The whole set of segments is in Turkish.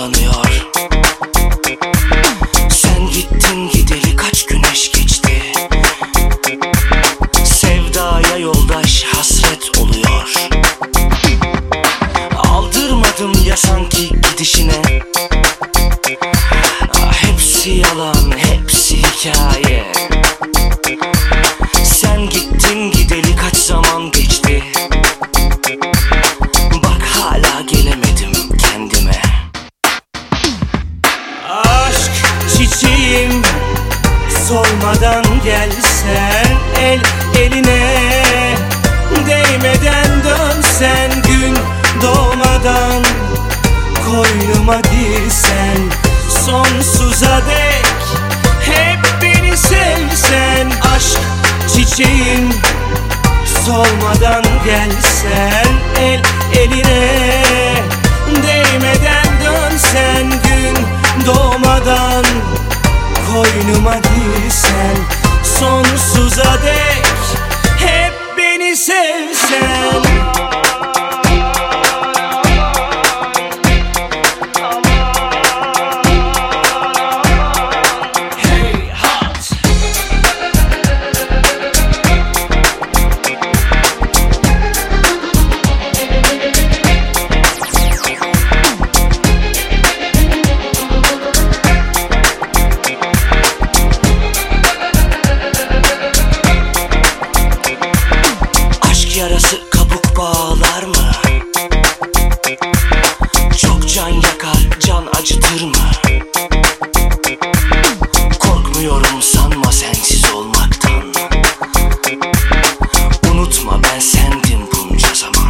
yalanıyor. Sen gittin gideli kaç güneş geçti. Sevdaya yoldaş hasret oluyor. Aldırmadım ya sanki gidişine. Hepsi yalan, hepsi hikaye. Sen gittin gideli kaç zaman geçti. Bak hala gelemedim kendime. Aşk çiçeğim, solmadan gelsen, el eline değmeden dönsen, gün doğmadan koynuma girsen, sonsuza dek hep beni sevsen. Aşk çiçeğim, solmadan gelsen, el eline değmeden dönsen, gün doğmadan koynuma girsen, sonsuza dek hep beni sevsen. Yarası kabuk bağlar mı? Çok can yakar, can acıtır mı? Korkmuyorum sanma sensiz olmaktan. Unutma ben sendim bunca zaman.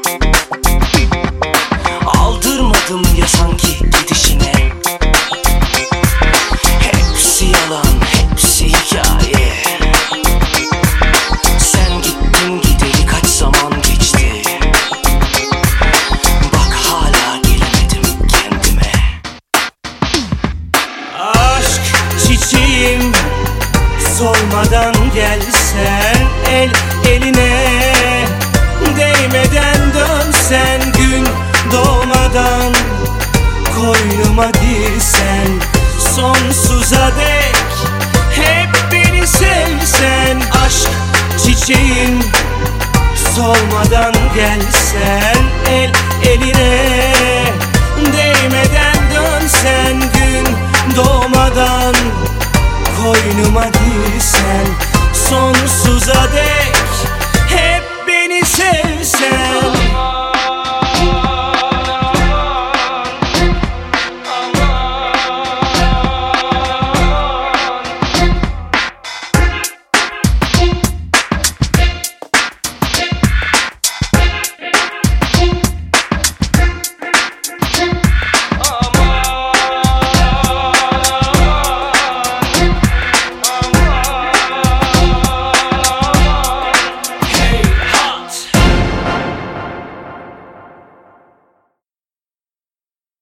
Aldırmadım ya sanki gidişine. Hepsi yalan, hepsi hikaye. Çiçeğim, solmadan gelsen, el eline değmeden dönsen, gün doğmadan koynuma girsen, sonsuza dek hep beni sevsen. Aşk çiçeğim, solmadan gelsen, el eline değmeden dönsen, gün doğmadan koynuma girsen, sonsuza dek